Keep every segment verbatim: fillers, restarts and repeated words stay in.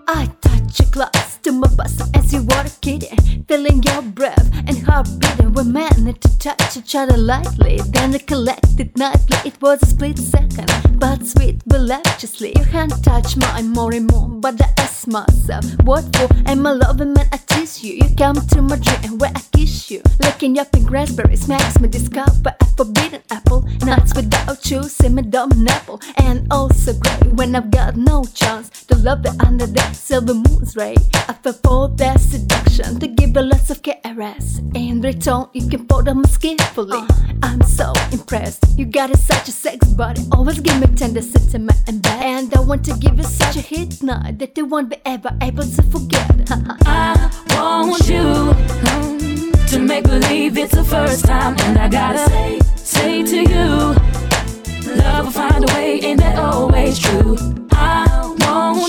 I touch your clothes to my bosom as you walk it, feeling your breath and heartbeat. We're meant to touch each other lightly, then we collected nightly. It was a split second, but sweet relentlessly. Your hand touched mine more and more, but I ask myself, what for? Am I loving man? I tease you. You come to my dream where I kiss you. Licking your pink raspberries makes me discover a forbidden apple. Nuts without choosing my dumb apple. And also great when I've got no chance to love it under the silver moon's ray. I fell for their seduction to give you lots of caress. In return, you can fold on my skin fully. uh. I'm so impressed. You got a, such a sex body. Always give me tender sentiment and bad. And I want to give you such a hit night that you won't be ever able to forget. I want you to make believe it's the first time, and I gotta say, say to you, love will find a way, and that always true. I want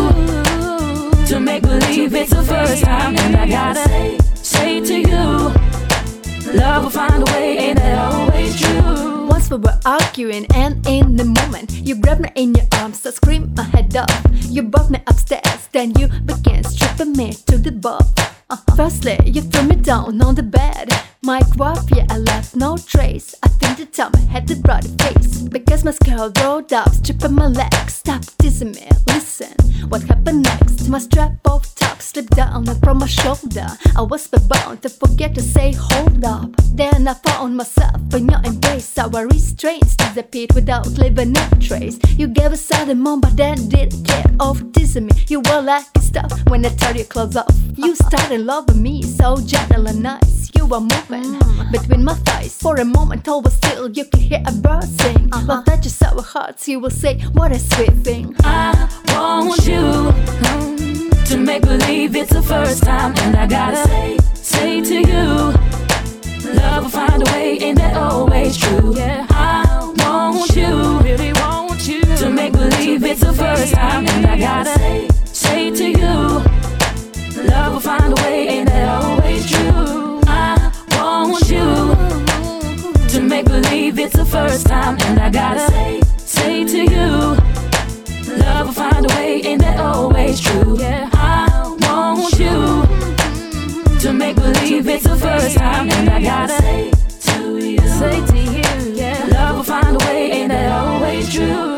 you to make believe it's the first time, and I gotta say, say to you, love will find a way, and that always true. Once we were arguing, and in the moment you grabbed me in your arms, I screamed my head off. You brought me upstairs, then you began stripping me to the bob. uh-huh. Firstly, you threw me down on the bed. My coiffure, I left no trace. I think the time I had the brighter face, because my skirt rolled up, stripping my legs. Stop teasing me, listen, what happened next? My strap of top slipped down from my shoulder. I was bound to forget to say hold up. Then I found myself in your embrace. Our restraints disappeared without leaving a trace. You gave a sudden moment, but then didn't care of teasing me. You were like stuff when I tore your clothes off. You started loving me so gentle and nice. You were moving mm. between my thighs. For a moment, all was still. You could hear a bird sing. uh-huh. Love touches our hearts. You will say, what a sweet thing. I want you to make believe it's the first time, and I gotta say, say to you, love will find a way, and that always true. Yeah, I want you, really want you to make believe it's the first time, and I gotta say, say to you, love will find a way, and that always true. I want you to make believe it's the first time, and I gotta say, say to you, love will find a way, and that always true. Yeah, I want you to make believe it's the first time, and I gotta say to you, say to you, yeah, love will find a way, and that always true.